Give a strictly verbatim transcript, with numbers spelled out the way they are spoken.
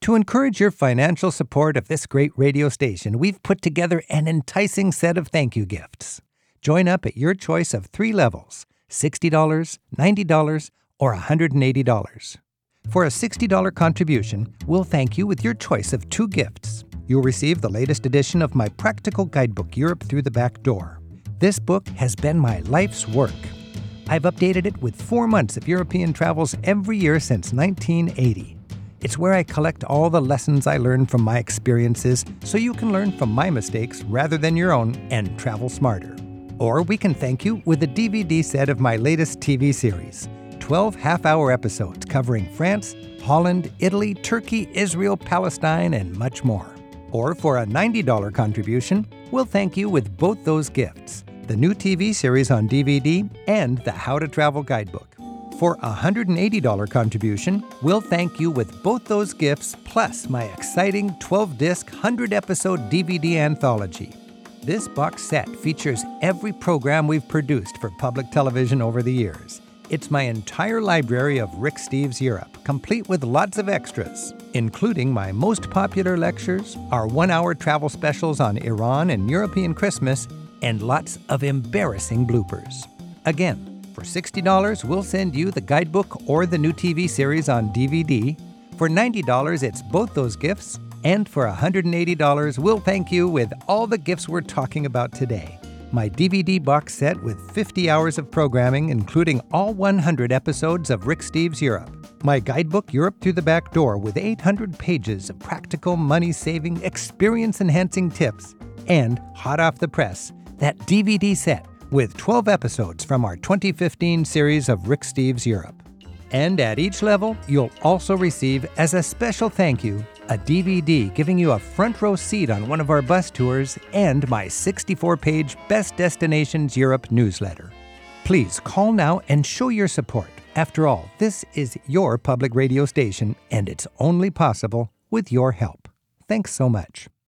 To encourage your financial support of this great radio station, we've put together an enticing set of thank you gifts. Join up at your choice of three levels, sixty dollars, ninety dollars, or one hundred eighty dollars. For a sixty dollars contribution, we'll thank you with your choice of two gifts. You'll receive the latest edition of my practical guidebook, Europe Through the Back Door. This book has been my life's work. I've updated it with four months of European travels every year since nineteen eighty. It's where I collect all the lessons I learned from my experiences so you can learn from my mistakes rather than your own and travel smarter. Or we can thank you with a D V D set of my latest T V series, twelve half-hour episodes covering France, Holland, Italy, Turkey, Israel, Palestine, and much more. Or for a ninety dollars contribution, we'll thank you with both those gifts, the new T V series on D V D and the How to Travel Guidebook. For a one hundred eighty dollars contribution, we'll thank you with both those gifts plus my exciting twelve-disc, one hundred episode D V D anthology. This box set features every program we've produced for public television over the years. It's my entire library of Rick Steves Europe, complete with lots of extras, including my most popular lectures, our one-hour travel specials on Iran and European Christmas, and lots of embarrassing bloopers. Again, for sixty dollars, we'll send you the guidebook or the new T V series on D V D. For ninety dollars, it's both those gifts. And for one hundred eighty dollars, we'll thank you with all the gifts we're talking about today. My D V D box set with fifty hours of programming, including all one hundred episodes of Rick Steves Europe. My guidebook, Europe Through the Back Door, with eight hundred pages of practical, money-saving, experience-enhancing tips. And, hot off the press, that D V D set with twelve episodes from our twenty fifteen series of Rick Steves Europe. And at each level, you'll also receive, as a special thank you, a D V D giving you a front row seat on one of our bus tours and my sixty-four page Best Destinations Europe newsletter. Please call now and show your support. After all, this is your public radio station, and it's only possible with your help. Thanks so much.